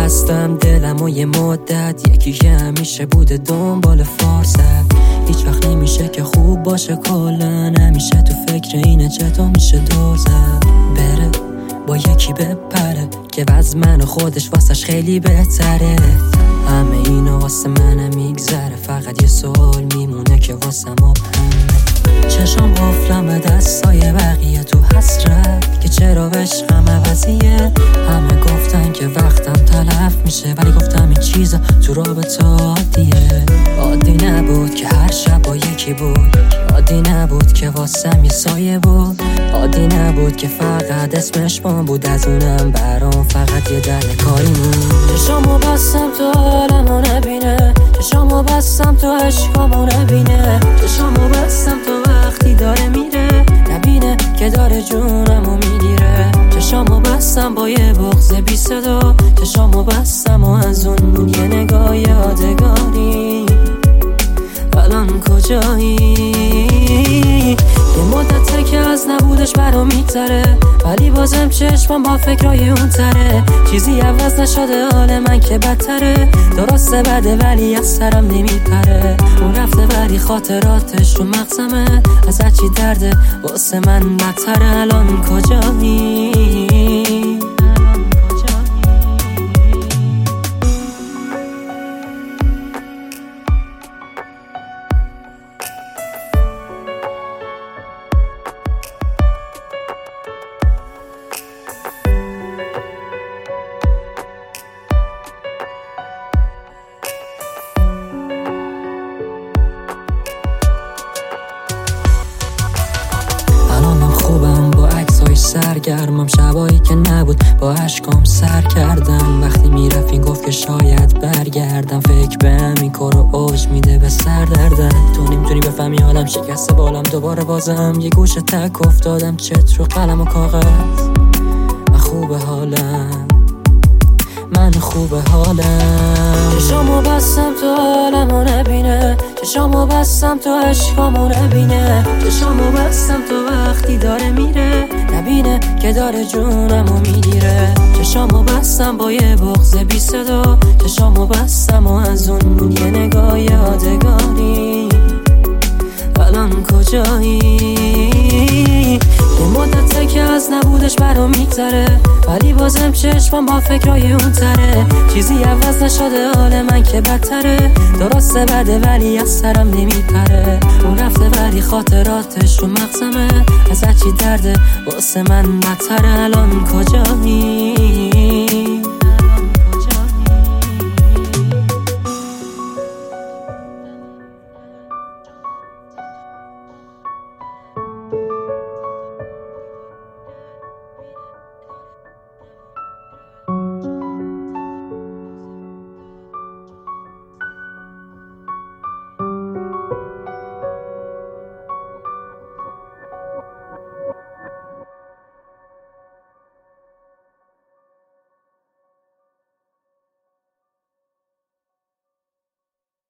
بستم دلم و یه مدت یکی که همیشه بوده دنبال فرصت. هیچ وقت نمیشه که خوب باشه کلن، همیشه تو فکر اینه چطور میشه دور زد. بره با یکی بپره که وز من و خودش واسش خیلی بهتره. همه اینا واسه منم میگذره، فقط یه سوال میمونه که واسه ما همه. چشم قفلم به دستای بقیه تو حسرت که چرا عشقم عوضیه. همه گفتن که وقتم تلف میشه، ولی گفتم این چیزا تو رابطه عادیه. عادی نبود که هر شب با یکی بود، عادی نبود که واسم یه سایه بود، عادی نبود که فقط اسمش من بود، از اونم برام فقط یه دل کاری بود. چشامو بستم تو حالمو نبینه، چشامو بستم تو عشقامو نبینه، چشامو بستم تو وقتی داره میره نبینه که داره جونمو میگیره. چشامو بستم با یه بغض بی صدا، چشامو بستم و از اون یه نگاه یادگاری. الان کجایی؟ یه مدته که از نبودش برام میگذره، ولی بازم چشمم با فکرای اون تره. چیزی عوض نشده حال من که بدتره، درسته بده ولی از سرم نمیپره. اون رفته ولی خاطراتش رو مغزمه، از هرچی درده واسه من بدتره. الان کجایی؟ خوبم با عکسای سرگرمم، شبایی که نبود با عشقام سر کردم. وقتی میرفت این گفت که شاید برگردم، فکر به همین کارو اوج میده به سر دردم. تو نمیتونی بفهمی حالم شکسته بالم، دوباره بازم یه گوشه تک افتادم، چت رو قلم و کاغذ. من خوبه حالم، من خوبه حالم. چشامو بستم تو حالمو نبینه، چشامو بستم تو عشقامو نبینه، چشامو بستم تو وقتی داره میره نبینه که داره جونمو میگیره. چشامو بستم با یه بغض بی صدا، چشامو بستم و از اون یه نگاه یادگاری. الان کجایی؟ یه مدته که از نبودش برام میگذره، ولی بازم چشمم با فکرای اون تره. چیزی عوض نشده حال من که بدتره، درسته بده ولی از سرم نمیپره. اون رفته ولی خاطراتش رو مغزمه، از هرچی درده واسه من بدتره. الان کجایی؟